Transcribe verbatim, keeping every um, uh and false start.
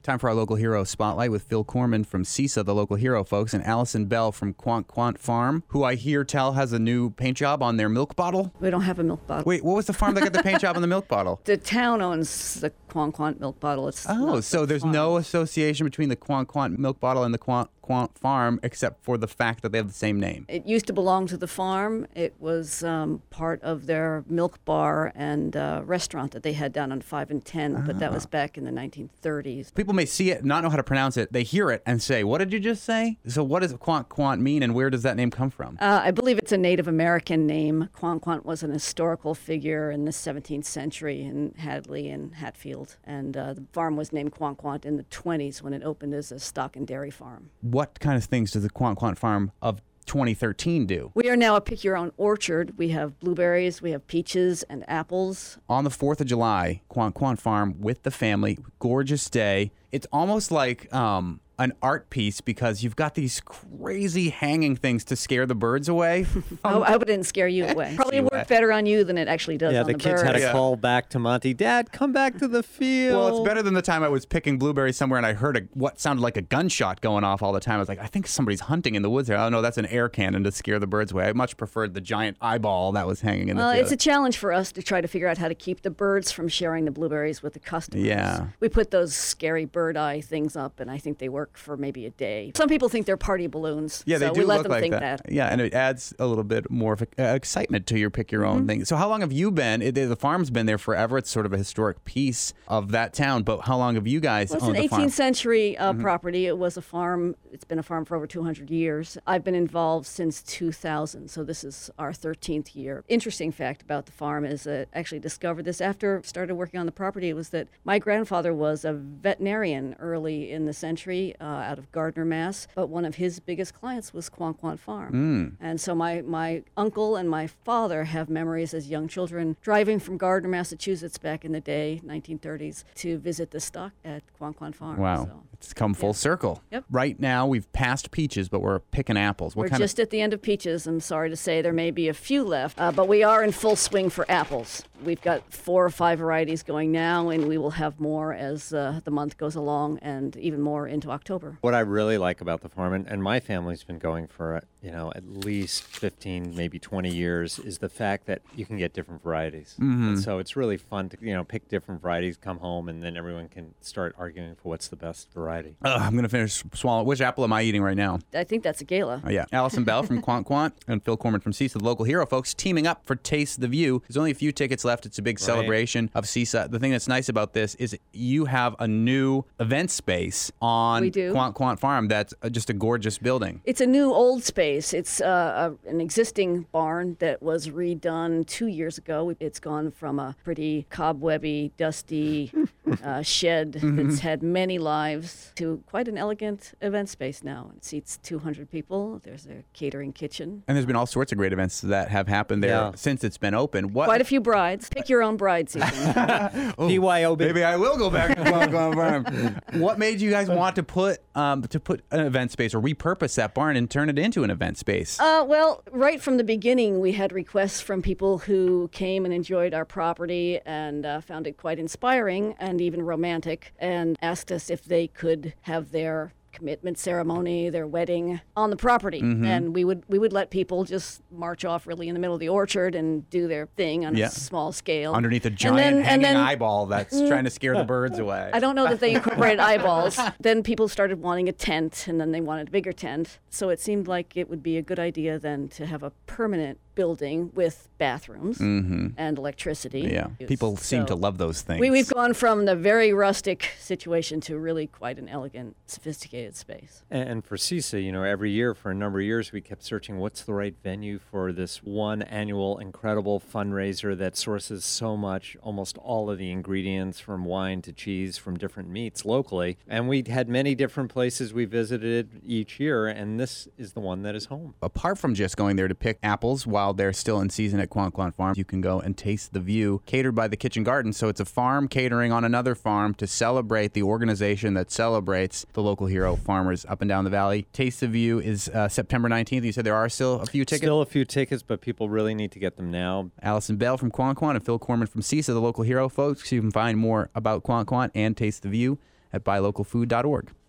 Time for our local hero spotlight with Phil Corman from CISA, the local hero, folks, and Allison Bell from Quant Quant Farm, who I hear tell has a new paint job on their milk bottle. We don't have a milk bottle. Wait, what was the farm that got the paint job on the milk bottle? The town owns the Quant Quant milk bottle. It's Oh, so the there's farm. no association between the Quant Quant milk bottle and the Quant Quant Farm except for the fact that they have the same name. It used to belong to the farm. It was um, part of their milk bar and uh, restaurant that they had down on five and ten, but that was back in the nineteen thirties. People may see it, not know how to pronounce it. They hear it and say, what did you just say? So what does Quant Quant mean, and where does that name come from? Uh, I believe it's a Native American name. Quant Quant was an historical figure in the seventeenth century in Hadley and Hatfield. And uh, the farm was named Quant Quant in the twenties when it opened as a stock and dairy farm. What kind of things does the Quant Quant Farm of twenty thirteen do? We are now a pick-your-own orchard. We have blueberries, we have peaches and apples. On the fourth of July, Quant Quant Farm with the family, gorgeous day. It's almost like um, an art piece because you've got these crazy hanging things to scare the birds away. I, I hope it didn't scare you away. Probably You worked wet. better on you than it actually does Yeah, on the, the, kids birds. had to Yeah. call back to Monty. Dad, come back to the field. Well, it's better than the time I was picking blueberries somewhere and I heard a, what sounded like a gunshot going off all the time. I was like, I think somebody's hunting in the woods here. Oh, no, that's an air cannon to scare the birds away. I much preferred the giant eyeball that was hanging in the Well, field. it's a challenge for us to try to figure out how to keep the birds from sharing the blueberries with the customers. Yeah. We put those scary bird eye things up, and I think they work for maybe a day. Some people think they're party balloons. Yeah, they so do we let look them like think that. that. Yeah, and it adds a little bit more of uh, excitement to your pick your own Mm-hmm. thing. So how long have you been? It, the farm's been there forever. It's sort of a historic piece of that town. But how long have you guys Well, it's owned an the farm? eighteenth century uh, Mm-hmm. property. It was a farm. It's been a farm for over two hundred years. I've been involved since two thousand, so this is our thirteenth year. Interesting fact about the farm is that I actually discovered this after I started working on the property. It was that my grandfather was a veterinarian early in the century uh, out of Gardner, Mass. But one of his biggest clients was Quant Quant Farm. Mm. And so my, my uncle and my father have memories as young children driving from Gardner, Massachusetts back in the day, nineteen thirties, to visit the stock at Quant Quant Farm. Wow, So it's come full circle. Yep. Right now, we've passed peaches, but we're picking apples. What we're kind just at the end of peaches. I'm sorry to say there may be a few left, uh, but we are in full swing for apples. We've got four or five varieties going now, and we will have more as uh, the month goes along and even more into October. What I really like about the farm, and, and my family's been going for, uh, you know, at least fifteen, maybe twenty years, is the fact that you can get different varieties. Mm-hmm. And so it's really fun to, you know, pick different varieties, come home, and then everyone can start arguing for what's the best variety. Ugh, I'm going to finish swallowing. Which apple am I eating right now? I think that's a gala. Oh, yeah. Allison Bell from Quant Quant and Phil Corman from CISA, the local hero, folks, teaming up for Taste the View. There's only a few tickets left. It's a big celebration of CISA. The thing that's nice about this is you have a new event space on We do. Quant Quant Farm that's uh, just a gorgeous building. It's a new old space. It's uh, a, an existing barn that was redone two years ago. It's gone from a pretty cobwebby, dusty uh, shed that's had many lives to quite an elegant event space now. It seats two hundred people. There's a catering kitchen. And there's been all sorts of great events that have happened there Yeah. since it's been open. What? Quite a few brides. Pick your own bride season. Oh, B Y O B. Maybe I will go back to Quant Quant Farm. What made you guys want to put um, to put an event space or repurpose that barn and turn it into an event space? Uh, well, right from the beginning, we had requests from people who came and enjoyed our property and uh, found it quite inspiring and even romantic, and asked us if they could have their commitment ceremony, their wedding on the property. Mm-hmm. And we would we would let people just march off really in the middle of the orchard and do their thing on Yeah. a small scale. Underneath a giant then- and hanging then- eyeball that's trying to scare the birds away. I don't know that they incorporated eyeballs. Then people started wanting a tent, and then they wanted a bigger tent. So it seemed like it would be a good idea then to have a permanent building with bathrooms and electricity. Mm-hmm. Yeah, It's- people seem to so love those things. We, we've gone from the very rustic situation to really quite an elegant, sophisticated space. And, and for CISA, you know, every year for a number of years, we kept searching what's the right venue for this one annual incredible fundraiser that sources so much, almost all of the ingredients from wine to cheese from different meats locally. And we had many different places we visited each year, and this is the one that is home. Apart from just going there to pick apples while they're still in season at Quant Quant Farm, you can go and taste the view, catered by the Kitchen Garden. So it's a farm catering on another farm to celebrate the organization that celebrates the local hero farmers up and down the valley. Taste the View is uh, September nineteenth. You said there are still a few tickets? Still a few tickets, but people really need to get them now. Allison Bell from Quant Quant and Phil Corman from CISA, the local hero, folks. You can find more about Quant Quant and Taste the View at buy local food dot org.